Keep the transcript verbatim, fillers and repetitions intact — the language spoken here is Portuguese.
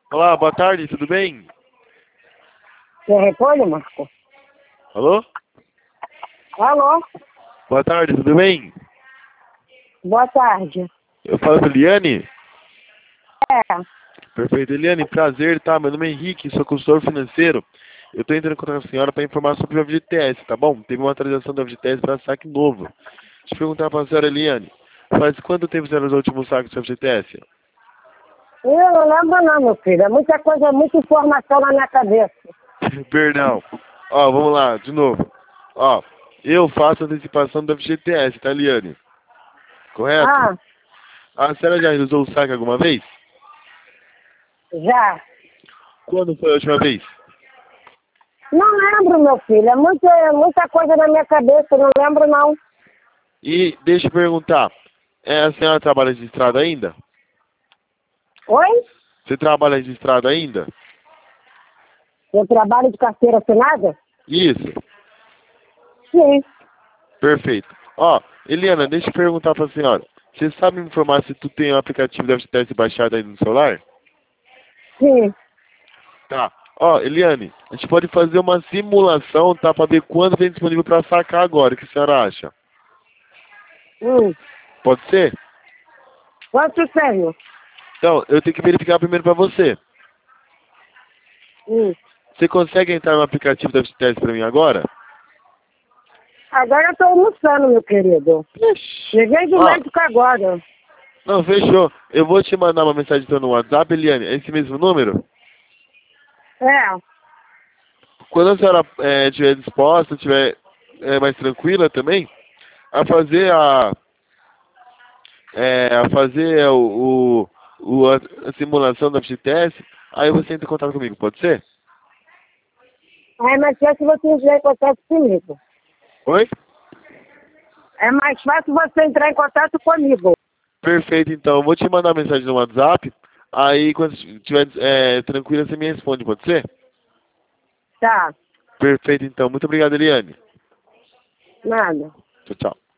Olá, boa tarde, tudo bem? Quer repolho, Marco? Alô? Alô? Boa tarde, tudo bem? Boa tarde. Eu falo com a Eliane? É. Perfeito. Eliane, prazer, tá? Meu nome é Henrique, sou consultor financeiro. Eu estou entrando em contato com a senhora para informar sobre o F G T S, tá bom? Teve uma atualização do F G T S para saque novo. Deixa eu perguntar para a senhora Eliane. Faz quanto tempo você usou o último saque do F G T S? Eu não lembro não, meu filho. É muita coisa, muita informação na minha cabeça. Perdão. Ó, vamos lá, de novo. Ó, eu faço antecipação do F G T S, tá, Eliane? Correto? Ah, A senhora já usou o saque alguma vez? já. Quando foi a última vez? Não lembro, meu filho. É muita, é muita coisa na minha cabeça. Não lembro, não. E deixa eu perguntar, é, a senhora trabalha registrada ainda? Oi? Você trabalha registrada ainda? Eu trabalho de carteira assinada? Isso, Sim. perfeito. Ó, Eliana, deixa eu perguntar pra senhora. Você sabe me informar se tu tem o aplicativo do F G T S baixado aí no celular? Sim. Tá. Ó, Eliane, a gente pode fazer uma simulação, tá? Pra ver quando tem disponível pra sacar agora. O que a senhora acha? Hum. Pode ser? Quanto tenho? Então, eu tenho que verificar primeiro pra você. Hum. Você consegue entrar no aplicativo do F G T S pra mim agora? Agora eu tô almoçando, meu querido. Ixi. Cheguei do Ó, médico agora. não, fechou. Eu vou te mandar uma mensagem então no WhatsApp, Eliane. É esse mesmo número? É. Quando a senhora é, estiver disposta, estiver é, mais tranquila também, a fazer a, é, a fazer o, o, o- a, a simulação da F G T S, aí você entra em contato comigo, pode ser? É mais fácil você entrar em contato comigo. Oi? É mais fácil você entrar em contato comigo. Perfeito, então. Eu vou te mandar uma mensagem no WhatsApp, aí quando estiver é, tranquila você me responde, pode ser? Tá. Perfeito, então. Muito obrigado, Eliane. Nada. Tchau, tchau.